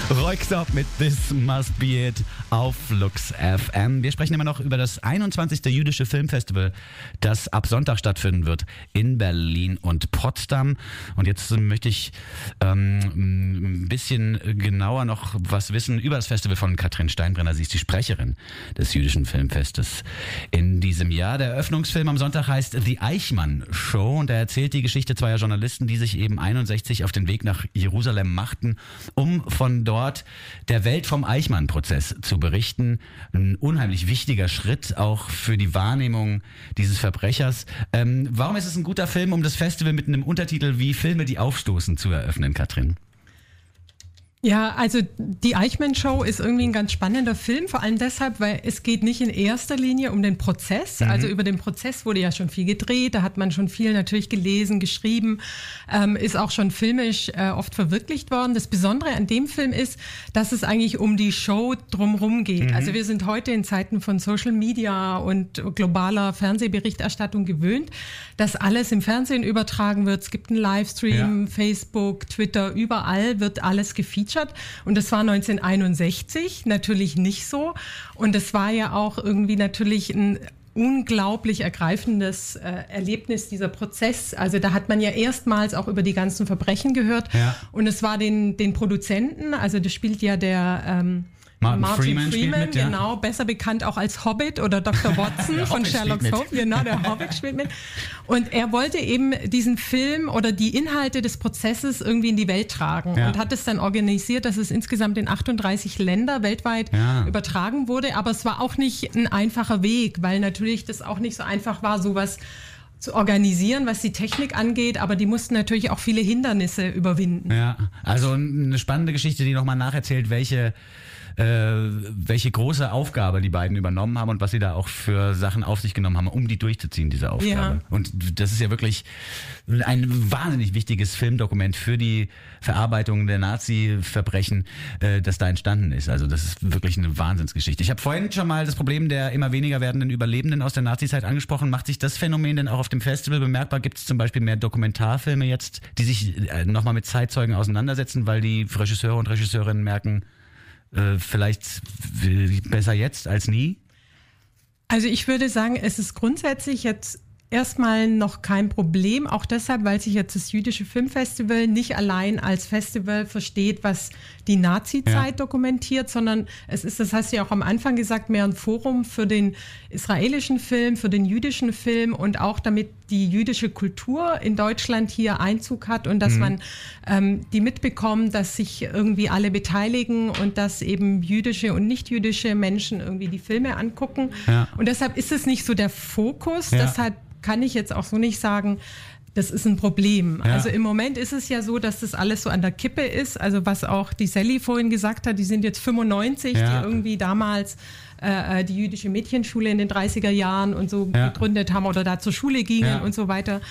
Royksopp mit This Must Be It auf Lux FM. Wir sprechen immer noch über das 21. jüdische Filmfestival, das ab Sonntag stattfinden wird in Berlin und Potsdam. Und jetzt möchte ich ein bisschen genauer noch was wissen über das Festival von Katrin Steinbrenner. Sie ist die Sprecherin des jüdischen Filmfestes in diesem Jahr. Der Eröffnungsfilm am Sonntag heißt The Eichmann Show und er erzählt die Geschichte zweier Journalisten, die sich eben 61 auf den Weg nach Jerusalem machten, um von dort der Welt vom Eichmann-Prozess zu berichten. Ein unheimlich wichtiger Schritt auch für die Wahrnehmung dieses Verbrechers. Warum ist es ein guter Film, um das Festival mit einem Untertitel wie Filme, die aufstoßen, zu eröffnen, Katrin? Ja, also die Eichmann-Show ist irgendwie ein ganz spannender Film, vor allem deshalb, weil es geht nicht in erster Linie um den Prozess. Also über den Prozess wurde ja schon viel gedreht, da hat man schon viel natürlich gelesen, geschrieben, ist auch schon filmisch oft verwirklicht worden. Das Besondere an dem Film ist, dass es eigentlich um die Show drumherum geht. Also wir sind heute in Zeiten von Social Media und globaler Fernsehberichterstattung gewöhnt, dass alles im Fernsehen übertragen wird. Es gibt einen Livestream, Facebook, Twitter, überall wird alles gefeatured. Und das war 1961 natürlich nicht so. Und es war ja auch irgendwie natürlich ein unglaublich ergreifendes Erlebnis, dieser Prozess. Also da hat man ja erstmals auch über die ganzen Verbrechen gehört. Ja. Und es war den Produzenten, also das spielt ja der Martin Freeman mit, ja. Genau, besser bekannt auch als Hobbit oder Dr. Watson von Sherlock Holmes. Genau, der Hobbit spielt mit. Und er wollte eben diesen Film oder die Inhalte des Prozesses irgendwie in die Welt tragen und hat es dann organisiert, dass es insgesamt in 38 Länder weltweit übertragen wurde. Aber es war auch nicht ein einfacher Weg, weil natürlich das auch nicht so einfach war, sowas zu organisieren, was die Technik angeht, aber die mussten natürlich auch viele Hindernisse überwinden. Ja, also eine spannende Geschichte, die nochmal nacherzählt, welche große Aufgabe die beiden übernommen haben und was sie da auch für Sachen auf sich genommen haben, um die durchzuziehen, diese Aufgabe. Ja. Und das ist ja wirklich ein wahnsinnig wichtiges Filmdokument für die Verarbeitung der Nazi-Verbrechen, das da entstanden ist. Also das ist wirklich eine Wahnsinnsgeschichte. Ich habe vorhin schon mal das Problem der immer weniger werdenden Überlebenden aus der Nazizeit angesprochen. Macht sich das Phänomen denn auch auf dem Festival bemerkbar? Gibt es zum Beispiel mehr Dokumentarfilme jetzt, die sich nochmal mit Zeitzeugen auseinandersetzen, weil die Regisseure und Regisseurinnen merken, vielleicht besser jetzt als nie? Also ich würde sagen, es ist grundsätzlich jetzt erstmal noch kein Problem, auch deshalb, weil sich jetzt das jüdische Filmfestival nicht allein als Festival versteht, was die Nazi-Zeit dokumentiert, sondern es ist, das hast du ja auch am Anfang gesagt, mehr ein Forum für den israelischen Film, für den jüdischen Film und auch damit die jüdische Kultur in Deutschland hier Einzug hat und dass man die mitbekommt, dass sich irgendwie alle beteiligen und dass eben jüdische und nicht-jüdische Menschen irgendwie die Filme angucken. Ja. Und deshalb ist es nicht so der Fokus, deshalb kann ich jetzt auch so nicht sagen, das ist ein Problem. Ja. Also im Moment ist es ja so, dass das alles so an der Kippe ist. Also was auch die Sally vorhin gesagt hat, die sind jetzt 95, die irgendwie damals die jüdische Mädchenschule in den 30er Jahren und so gegründet haben oder da zur Schule gingen und so weiter.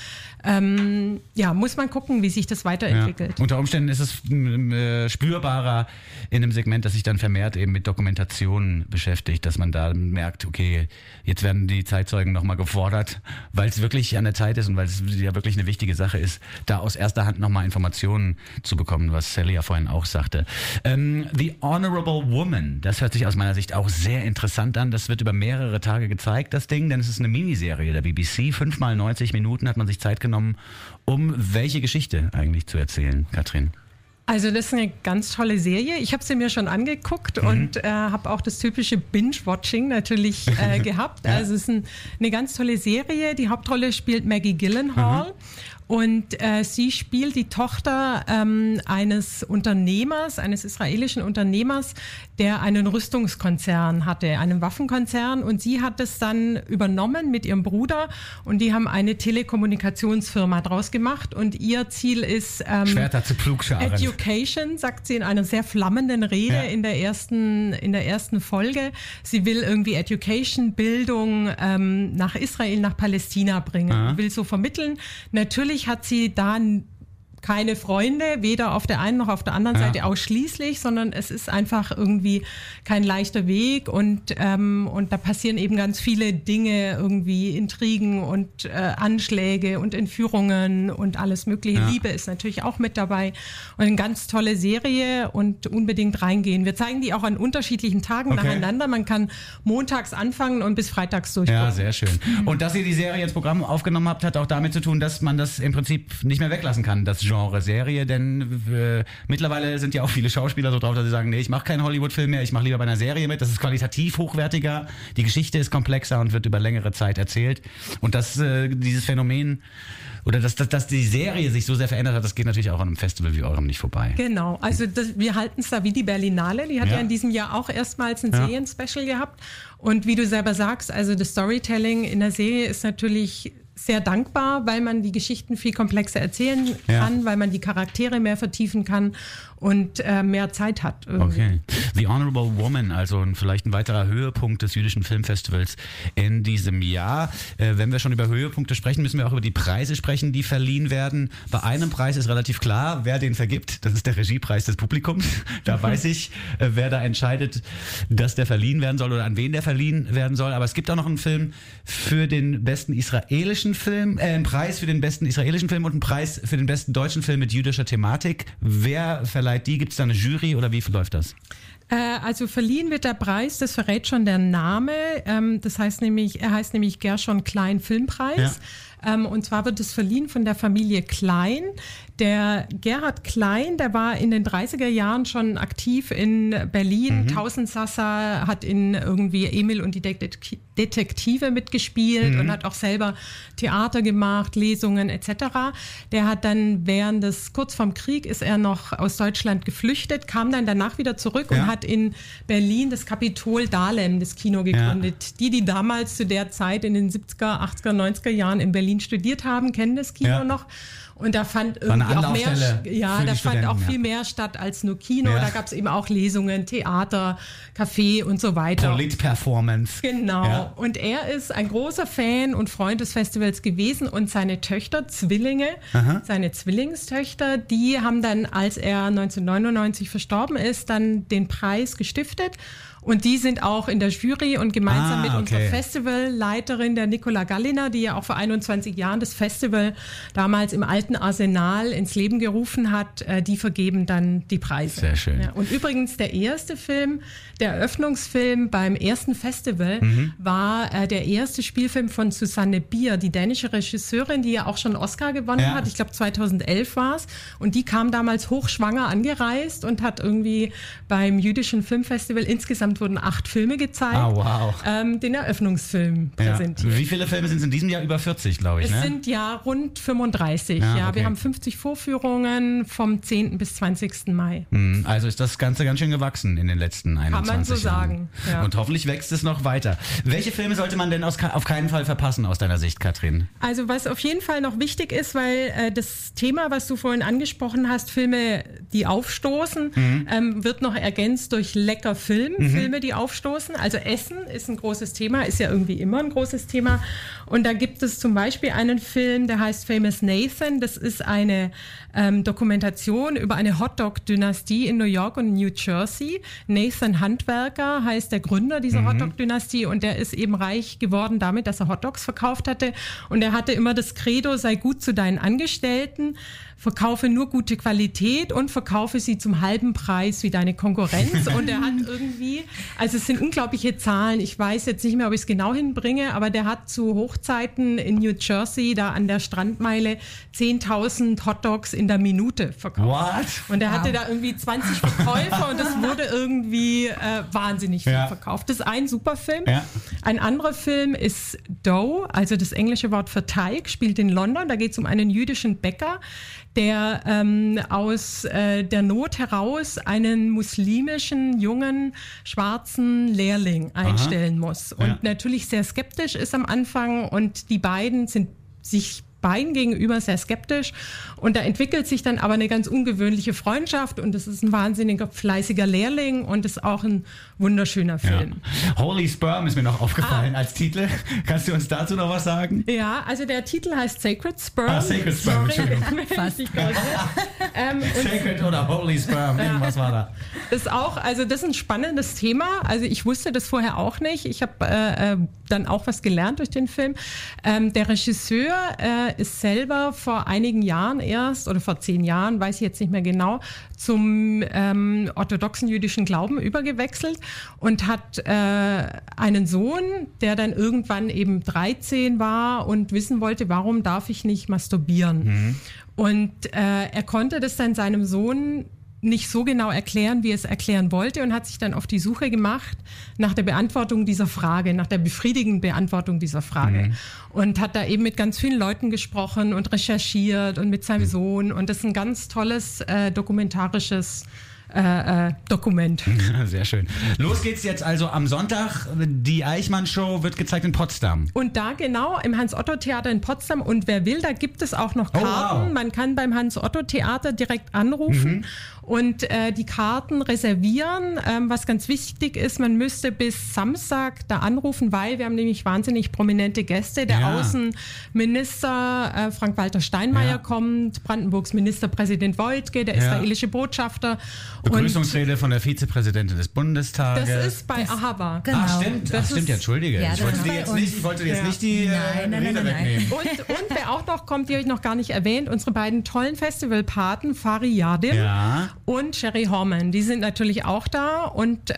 Muss man gucken, wie sich das weiterentwickelt. Ja. Unter Umständen ist es spürbarer in einem Segment, das sich dann vermehrt eben mit Dokumentationen beschäftigt, dass man da merkt, okay, jetzt werden die Zeitzeugen nochmal gefordert, weil es wirklich an der Zeit ist und weil es ja wirklich eine wichtige Sache ist, da aus erster Hand nochmal Informationen zu bekommen, was Sally ja vorhin auch sagte. The Honorable Woman, das hört sich aus meiner Sicht auch sehr interessant an. Das wird über mehrere Tage gezeigt, das Ding, denn es ist eine Miniserie der BBC. 5 mal 90 Minuten hat man sich Zeit genommen, um welche Geschichte eigentlich zu erzählen, Katrin? Also das ist eine ganz tolle Serie. Ich habe sie mir schon angeguckt und habe auch das typische Binge-Watching natürlich gehabt. Also es ist eine ganz tolle Serie. Die Hauptrolle spielt Maggie Gyllenhaal. Und sie spielt die Tochter eines Unternehmers, eines israelischen Unternehmers, der einen Rüstungskonzern hatte, einen Waffenkonzern. Und sie hat es dann übernommen mit ihrem Bruder und die haben eine Telekommunikationsfirma draus gemacht. Und ihr Ziel ist Schwerter zu Pflugscharen. Education, sagt sie in einer sehr flammenden Rede in der ersten Folge. Sie will irgendwie Education, Bildung nach Israel, nach Palästina bringen. Will so vermitteln. Natürlich hat sie da keine Freunde, weder auf der einen noch auf der anderen Seite ausschließlich, sondern es ist einfach irgendwie kein leichter Weg und da passieren eben ganz viele Dinge, irgendwie Intrigen und Anschläge und Entführungen und alles mögliche. Liebe ist natürlich auch mit dabei und eine ganz tolle Serie und unbedingt reingehen. Wir zeigen die auch an unterschiedlichen Tagen nacheinander. Man kann montags anfangen und bis freitags durchgucken. Ja, sehr schön. Und dass ihr die Serie ins Programm aufgenommen habt, hat auch damit zu tun, dass man das im Prinzip nicht mehr weglassen kann, das Genre Serie, denn mittlerweile sind ja auch viele Schauspieler so drauf, dass sie sagen, nee, ich mache keinen Hollywood-Film mehr, ich mache lieber bei einer Serie mit, das ist qualitativ hochwertiger, die Geschichte ist komplexer und wird über längere Zeit erzählt und dass dieses Phänomen oder dass die Serie sich so sehr verändert hat, das geht natürlich auch an einem Festival wie eurem nicht vorbei. Genau, also wir halten es da wie die Berlinale, die hat ja in diesem Jahr auch erstmals ein Serien-Special gehabt und wie du selber sagst, also das Storytelling in der Serie ist natürlich sehr dankbar, weil man die Geschichten viel komplexer erzählen kann, weil man die Charaktere mehr vertiefen kann und mehr Zeit hat. Irgendwie. Okay. The Honorable Woman, also vielleicht ein weiterer Höhepunkt des jüdischen Filmfestivals in diesem Jahr. Wenn wir schon über Höhepunkte sprechen, müssen wir auch über die Preise sprechen, die verliehen werden. Bei einem Preis ist relativ klar, wer den vergibt. Das ist der Regiepreis des Publikums. Da weiß ich, wer da entscheidet, dass der verliehen werden soll oder an wen der verliehen werden soll. Aber es gibt auch noch einen Film für den besten israelischen Film, einen Preis für den besten israelischen Film und einen Preis für den besten deutschen Film mit jüdischer Thematik. Wer verleiht die? Gibt es da eine Jury oder wie läuft das? Also verliehen wird der Preis, das verrät schon der Name. Er heißt nämlich Gershon Klein Filmpreis. Ja. Und zwar wird es verliehen von der Familie Klein. Der Gerhard Klein, der war in den 30er Jahren schon aktiv in Berlin. Tausendsassa, hat in irgendwie Emil und die Detektive mitgespielt und hat auch selber Theater gemacht, Lesungen etc. Der hat dann kurz vorm Krieg ist er noch aus Deutschland geflüchtet, kam dann danach wieder zurück und hat in Berlin das Kapitol Dahlem, das Kino gegründet. Ja. Die damals zu der Zeit in den 70er, 80er, 90er Jahren in Berlin studiert haben, kennen das Kino noch. Und da fand irgendwie auch viel mehr statt als nur Kino. Ja. Da gab es eben auch Lesungen, Theater, Café und so weiter. Polit-Performance. Genau. Ja. Und er ist ein großer Fan und Freund des Festivals gewesen und seine Töchter, seine Zwillingstöchter, die haben dann, als er 1999 verstorben ist, dann den Preis gestiftet. Und die sind auch in der Jury und gemeinsam mit unserer Festivalleiterin, der Nicola Galliner, die ja auch vor 21 Jahren das Festival damals im alten Arsenal ins Leben gerufen hat, die vergeben dann die Preise. Sehr schön. Ja, und übrigens der erste Film, der Eröffnungsfilm beim ersten Festival war der erste Spielfilm von Susanne Bier, die dänische Regisseurin, die ja auch schon Oscar gewonnen hat. Ich glaube 2011 war es. Und die kam damals hochschwanger angereist und hat irgendwie beim jüdischen Filmfestival insgesamt wurden 8 Filme gezeigt, den Eröffnungsfilm präsentiert. Wie viele Filme sind es in diesem Jahr? Über 40, glaube ich. Es sind ja rund 35. Wir haben 50 Vorführungen vom 10. bis 20. Mai. Also ist das Ganze ganz schön gewachsen in den letzten 21 Jahren. Kann man so sagen. Ja. Und hoffentlich wächst es noch weiter. Welche Filme sollte man denn auf keinen Fall verpassen aus deiner Sicht, Katrin? Also was auf jeden Fall noch wichtig ist, weil das Thema, was du vorhin angesprochen hast, Filme, die aufstoßen, wird noch ergänzt durch lecker Film. Filme, die aufstoßen. Also Essen ist ein großes Thema, ist ja irgendwie immer ein großes Thema. Und da gibt es zum Beispiel einen Film, der heißt Famous Nathan. Das ist eine Dokumentation über eine Hotdog-Dynastie in New York und New Jersey. Nathan Handwerker heißt der Gründer dieser Hotdog-Dynastie und der ist eben reich geworden damit, dass er Hotdogs verkauft hatte. Und er hatte immer das Credo, sei gut zu deinen Angestellten, verkaufe nur gute Qualität und verkaufe sie zum halben Preis wie deine Konkurrenz. Und er hat irgendwie, also es sind unglaubliche Zahlen, ich weiß jetzt nicht mehr, ob ich es genau hinbringe, aber der hat zu Hochzeiten in New Jersey, da an der Strandmeile, 10.000 Hotdogs in der Minute verkauft. What? Und er hatte da irgendwie 20 Verkäufer und das wurde irgendwie wahnsinnig viel verkauft. Das ist ein super Film. Ja. Ein anderer Film ist Dough, also das englische Wort für Teig, spielt in London. Da geht es um einen jüdischen Bäcker, der aus der Not heraus einen muslimischen, jungen, schwarzen Lehrling einstellen muss. Und natürlich sehr skeptisch ist am Anfang und die beiden sind sich beiden gegenüber sehr skeptisch. Und da entwickelt sich dann aber eine ganz ungewöhnliche Freundschaft und es ist ein wahnsinniger fleißiger Lehrling und ist auch ein wunderschöner Film. Ja. Holy Sperm ist mir noch aufgefallen als Titel. Kannst du uns dazu noch was sagen? Ja, also der Titel heißt Sacred Sperm. Sacred Sperm, Entschuldigung. Sacred oder Holy Sperm, irgendwas war da. Das ist ein spannendes Thema. Also ich wusste das vorher auch nicht. Ich habe dann auch was gelernt durch den Film. Der Regisseur ist selber vor einigen Jahren erst, oder vor 10 Jahren, weiß ich jetzt nicht mehr genau, zum orthodoxen jüdischen Glauben übergewechselt und hat einen Sohn, der dann irgendwann eben 13 war und wissen wollte, warum darf ich nicht masturbieren? Mhm. Und er konnte das dann seinem Sohn nicht so genau erklären, wie er es erklären wollte und hat sich dann auf die Suche gemacht nach der Beantwortung dieser Frage, nach der befriedigenden Beantwortung dieser Frage. Mhm. Und hat da eben mit ganz vielen Leuten gesprochen und recherchiert und mit seinem Sohn. Und das ist ein ganz tolles dokumentarisches Dokument. Sehr schön. Los geht's jetzt also am Sonntag. Die Eichmann-Show wird gezeigt in Potsdam. Und da genau im Hans-Otto-Theater in Potsdam. Und wer will, da gibt es auch noch Karten. Oh, wow. Man kann beim Hans-Otto-Theater direkt anrufen und die Karten reservieren. Was ganz wichtig ist, man müsste bis Samstag da anrufen, weil wir haben nämlich wahnsinnig prominente Gäste. Der Außenminister Frank-Walter Steinmeier kommt, Brandenburgs Ministerpräsident Woidke, der israelische Botschafter. Begrüßungsrede von der Vizepräsidentin des Bundestages. Das ist bei Ahava. Genau. Stimmt, ja, entschuldige. Ja, ich wollte jetzt nicht die Rede wegnehmen. Und wer auch noch kommt, die habe ich noch gar nicht erwähnt, unsere beiden tollen Festivalpaten, Fari Yadim und Sherry Horman. Die sind natürlich auch da. Und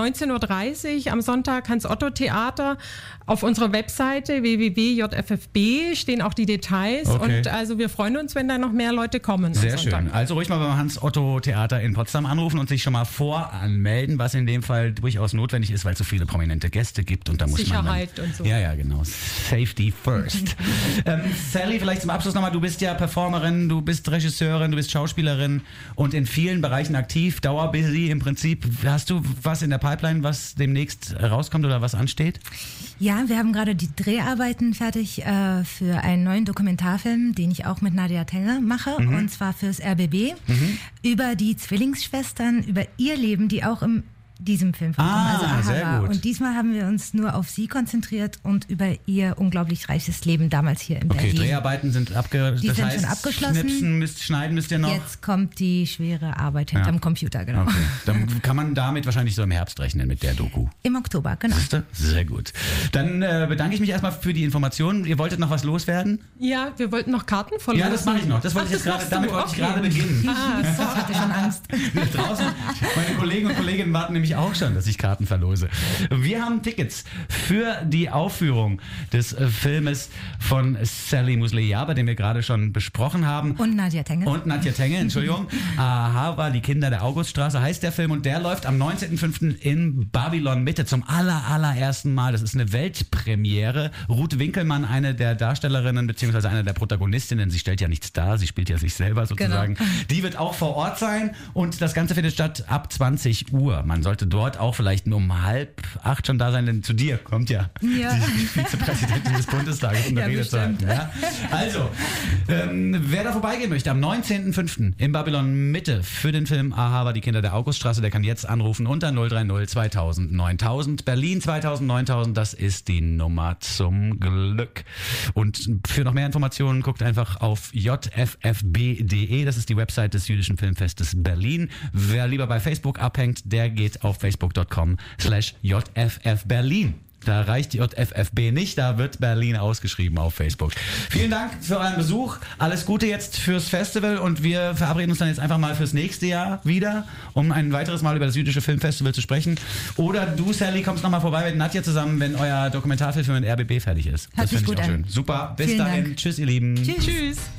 19.30 Uhr am Sonntag Hans-Otto-Theater. Auf unserer Webseite www.jffb stehen auch die Details. Okay. Und also wir freuen uns, wenn da noch mehr Leute kommen. Sehr schön. Also ruhig mal beim Hans-Otto-Theater in Potsdam anrufen und sich schon mal voranmelden, was in dem Fall durchaus notwendig ist, weil es so viele prominente Gäste gibt und da muss Sicherheit man und so. Ja, genau. Safety first. Sally, vielleicht zum Abschluss nochmal, du bist ja Performerin, du bist Regisseurin, du bist Schauspielerin und in vielen Bereichen aktiv, dauerbusy im Prinzip. Hast du was in der Pipeline, was demnächst rauskommt oder was ansteht? Ja, wir haben gerade die Dreharbeiten fertig für einen neuen Dokumentarfilm, den ich auch mit Nadia Tenger mache, und zwar fürs RBB, über die Zwillingsschwestern, über ihr Leben, die auch in diesem Film vorkommen, also Ahava. Sehr gut. Und diesmal haben wir uns nur auf sie konzentriert und über ihr unglaublich reiches Leben damals hier in Berlin. Okay, Dreharbeiten sind schon abgeschlossen. Schneiden müsst ihr noch. Jetzt kommt die schwere Arbeit hinterm Computer, genau. Okay. Dann kann man damit wahrscheinlich so im Herbst rechnen mit der Doku. Im Oktober, genau. Siehste? Sehr gut. Dann bedanke ich mich erstmal für die Informationen. Ihr wolltet noch was loswerden? Ja, wir wollten noch Karten verlosen. Ja, das mache ich noch. Damit wollte ich gerade beginnen. Ich hatte schon Angst. Draußen, meine Kollegen und Kolleginnen warten nämlich auch schon, dass ich Karten verlose. Wir haben Tickets für die Aufführung des Filmes von Sally Musleh-Jaber, den wir gerade schon besprochen haben. Und Nadia Tenge, Entschuldigung. Ahava, die Kinder der Auguststraße heißt der Film und der läuft am 19.05. in Babylon Mitte zum allerersten Mal. Das ist eine Weltpremiere. Ruth Winkelmann, eine der Darstellerinnen beziehungsweise eine der Protagonistinnen, sie stellt ja nichts dar, sie spielt ja sich selber sozusagen. Genau. Die wird auch vor Ort sein und das Ganze findet statt ab 20 Uhr. Man sollte dort auch vielleicht nur um 7:30 schon da sein, denn zu dir kommt ja die Vizepräsidentin des Bundestages, um eine Rede zu halten. Ja? Also, wer da vorbeigehen möchte, am 19.05. in Babylon Mitte für den Film Ahava, die Kinder der Auguststraße, der kann jetzt anrufen unter 030 2000 9000. Berlin 2000 9000, das ist die Nummer zum Glück. Und für noch mehr Informationen guckt einfach auf jffb.de, das ist die Website des Jüdischen Filmfestes Berlin. Wer lieber bei Facebook abhängt, der geht auf facebook.com/jffberlin. Da reicht die JFFB nicht, da wird Berlin ausgeschrieben auf Facebook. Vielen Dank für euren Besuch. Alles Gute jetzt fürs Festival und wir verabreden uns dann jetzt einfach mal fürs nächste Jahr wieder, um ein weiteres Mal über das Jüdische Filmfestival zu sprechen. Oder du, Sally, kommst nochmal vorbei mit Nadja zusammen, wenn euer Dokumentarfilm mit RBB fertig ist. Hört sich gut an. Super, bis dahin. Tschüss, ihr Lieben. Tschüss.